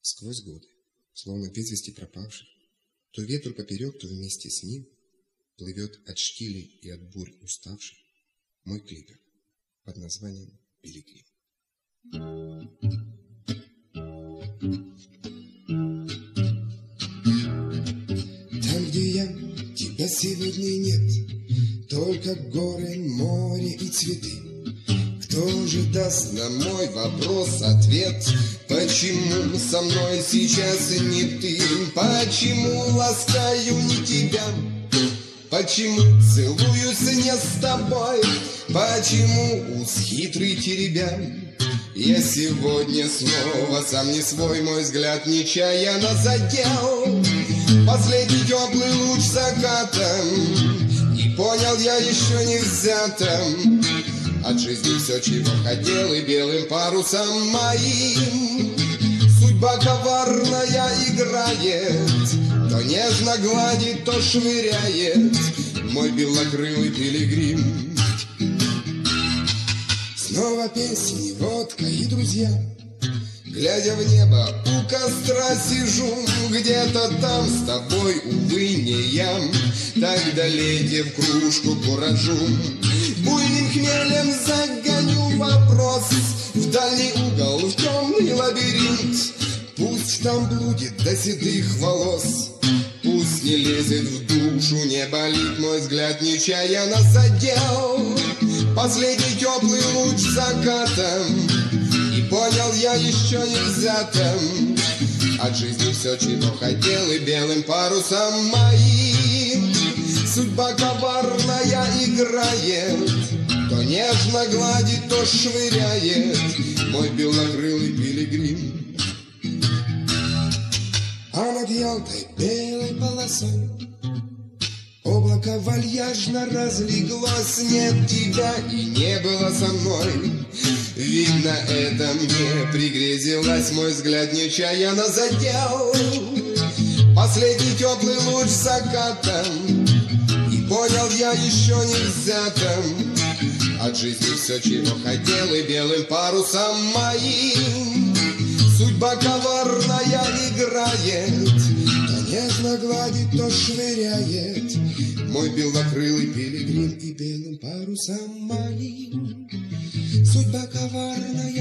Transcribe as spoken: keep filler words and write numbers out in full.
Сквозь годы, словно без вести пропавший, то ветру поперек, то вместе с ним плывет от штилей и от бурь уставший мой клипер под названием «Пилигрим». Там, где я, тебя сегодня нет, только горы, море и цветы. Кто же даст на мой вопрос ответ? Почему со мной сейчас не ты? Почему ласкаю не тебя? Почему целуюсь не с тобой? Почему ус хитрый теребя? Я сегодня снова сам не свой, мой взгляд нечаянно задел последний теплый луч заката. И понял я еще не взятым от жизни все, чего хотел, и белым парусом моим судьба коварная играет, то нежно гладит, то швыряет мой белокрылый пилигрим. Снова песни, водка и друзья, глядя в небо, у костра сижу, где-то там с тобой, увы, не я, так долейте в кружку куражу. Буйным хмелем загоню вопрос в дальний угол, в темный лабиринт. Пусть там блудит до седых волос, пусть не лезет в душу, не болит, мой взгляд нечаянно задел последний теплый луч заката. И понял я еще не взятым от жизни все, чего хотел, и белым парусом моим судьба коварная играет, то нежно гладит, то швыряет мой белокрылый пилигрим. А над Ялтой белой полосой облако вальяжно разлеглось. Нет тебя и не было со мной, видно, это мне пригрезилось. Мой взгляд нечаянно задел последний теплый луч заката. И понял я еще не взятым от жизни все, чего хотел, и белым парусом моим судьба коварная играет, то нежно гладит, то швыряет мой белокрылый пилигрим. И белым парусом моим судьба коварная